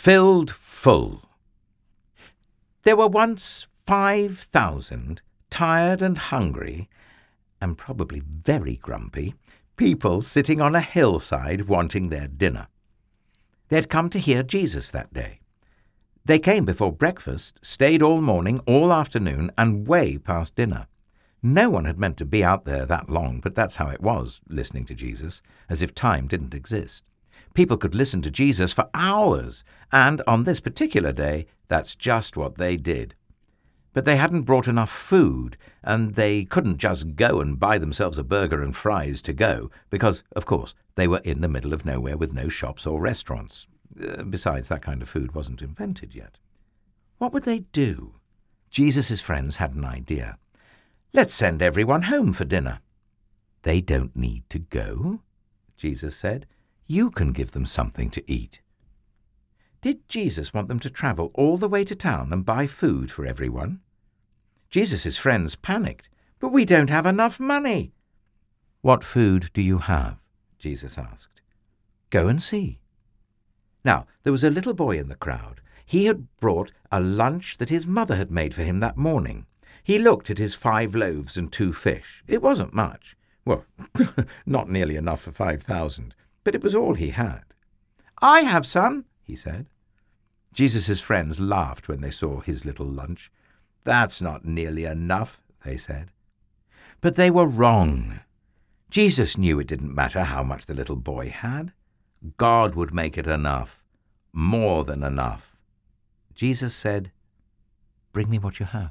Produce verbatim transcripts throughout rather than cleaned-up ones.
filled full. There were once five thousand tired and hungry, and probably very grumpy, people sitting on a hillside wanting their dinner. They'd come to hear Jesus that day. They came before breakfast, stayed all morning, all afternoon, and way past dinner. No one had meant to be out there that long, but that's how it was, listening to Jesus, as if time didn't exist. People could listen to Jesus for hours, and on this particular day, that's just what they did. But they hadn't brought enough food, and they couldn't just go and buy themselves a burger and fries to go, because, of course, they were in the middle of nowhere with no shops or restaurants. Uh, besides, that kind of food wasn't invented yet. What would they do? Jesus' friends had an idea. Let's send everyone home for dinner. They don't need to go, Jesus said. You can give them something to eat. Did Jesus want them to travel all the way to town and buy food for everyone? Jesus' friends panicked. But we don't have enough money. What food do you have? Jesus asked. Go and see. Now, there was a little boy in the crowd. He had brought a lunch that his mother had made for him that morning. He looked at his five loaves and two fish. It wasn't much. Well, not nearly enough for five thousand, but it was all he had. I have some, he said. Jesus' friends laughed when they saw his little lunch. That's not nearly enough, they said. But they were wrong. Jesus knew it didn't matter how much the little boy had. God would make it enough, more than enough. Jesus said, Bring me what you have.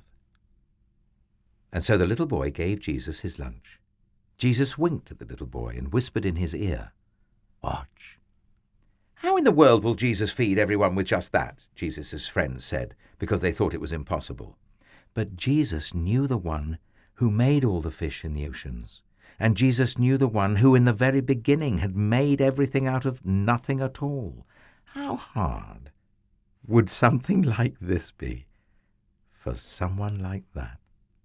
And so the little boy gave Jesus his lunch. Jesus winked at the little boy and whispered in his ear, Watch. How in the world will Jesus feed everyone with just that? Jesus' friends said, because they thought it was impossible. But Jesus knew the one who made all the fish in the oceans. And Jesus knew the one who in the very beginning had made everything out of nothing at all. How hard would something like this be for someone like that?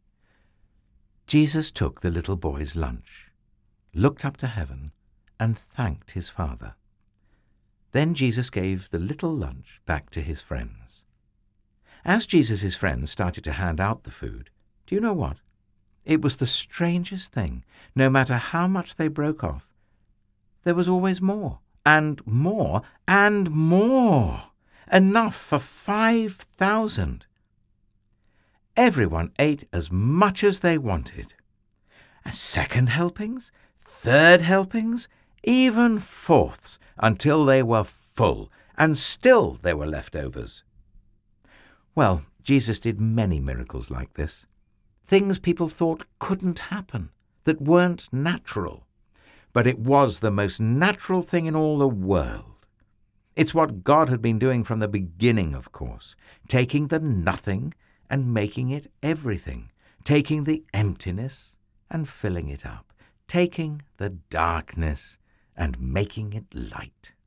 Jesus took the little boy's lunch, looked up to heaven, and thanked his Father. Then Jesus gave the little lunch back to his friends. As Jesus' friends started to hand out the food, do you know what? It was the strangest thing. No matter how much they broke off, there was always more, and more, and more. Enough for five thousand. Everyone ate as much as they wanted. Second helpings, third helpings, even fourths, until they were full, and still there were leftovers. Well, Jesus did many miracles like this. Things people thought couldn't happen, that weren't natural. But it was the most natural thing in all the world. It's what God had been doing from the beginning, of course, taking the nothing and making it everything, taking the emptiness and filling it up, taking the darkness and making it light.